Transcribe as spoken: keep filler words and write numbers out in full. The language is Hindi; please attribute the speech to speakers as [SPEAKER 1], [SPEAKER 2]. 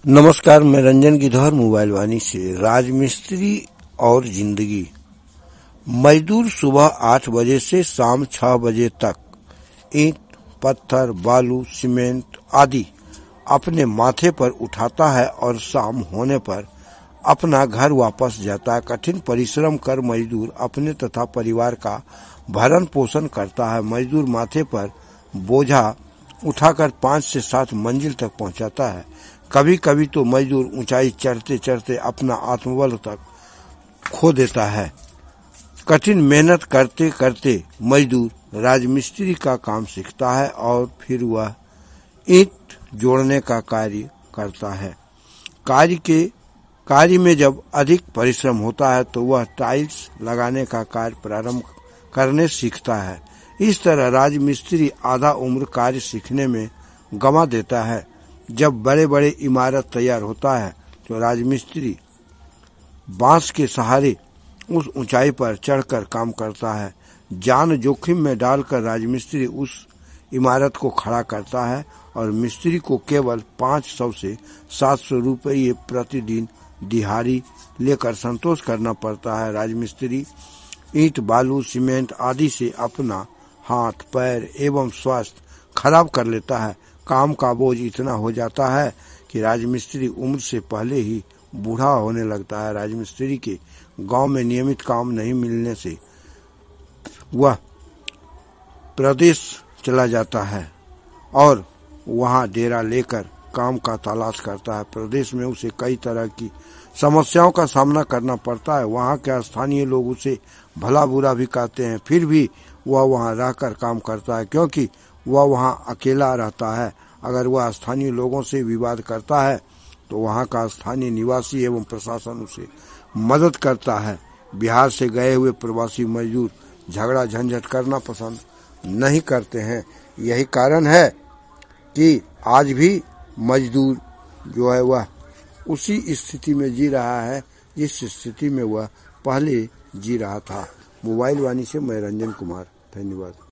[SPEAKER 1] नमस्कार, मैं रंजन गिद्धौर मोबाइल वाणी से। राजमिस्त्री और जिंदगी। मजदूर सुबह आठ बजे से शाम छह बजे तक ईंट, पत्थर, बालू, सीमेंट आदि अपने माथे पर उठाता है और शाम होने पर अपना घर वापस जाता है। कठिन परिश्रम कर मजदूर अपने तथा परिवार का भरण पोषण करता है। मजदूर माथे पर बोझा उठाकर पाँच से सात मंजिल तक पहुंचाता है। कभी कभी तो मजदूर ऊंचाई चढ़ते चढ़ते अपना आत्मबल तक खो देता है। कठिन मेहनत करते करते मजदूर राजमिस्त्री का काम सीखता है और फिर वह ईंट जोड़ने का कार्य करता है। कार्य के कार्य में जब अधिक परिश्रम होता है तो वह टाइल्स लगाने का कार्य प्रारंभ करने सीखता है। इस तरह राजमिस्त्री आधा उम्र कार्य सीखने में गंवा देता है। जब बड़े बड़े इमारत तैयार होता है तो राजमिस्त्री बांस के सहारे उस ऊंचाई पर चढ़कर काम करता है। जान जोखिम में डालकर राजमिस्त्री उस इमारत को खड़ा करता है और मिस्त्री को केवल पाँच सौ से सात सौ रुपये प्रतिदिन दिहाड़ी लेकर संतोष करना पड़ता है। राजमिस्त्री ईंट, बालू, सीमेंट आदि से अपना हाथ, पैर एवं स्वास्थ्य खराब कर लेता है। काम का बोझ इतना हो जाता है कि राजमिस्त्री उम्र से पहले ही बूढ़ा होने लगता है। राजमिस्त्री के गांव में नियमित काम नहीं मिलने से वह प्रदेश चला जाता है और वहां डेरा लेकर काम का तलाश करता है। प्रदेश में उसे कई तरह की समस्याओं का सामना करना पड़ता है। वहां के स्थानीय लोग उसे भला बुरा भी कहते हैं, फिर भी वह वहां रहकर काम करता है क्योंकि वह वहां अकेला रहता है। अगर वह स्थानीय लोगों से विवाद करता है तो वहां का स्थानीय निवासी एवं प्रशासन उसे मदद करता है। बिहार से गए हुए प्रवासी मजदूर झगड़ा झंझट करना पसंद नहीं करते हैं। यही कारण है कि आज भी मजदूर जो है वह उसी स्थिति में जी रहा है जिस स्थिति में वह पहले जी रहा था। मोबाइल वाणी से मैं रंजन कुमार, धन्यवाद।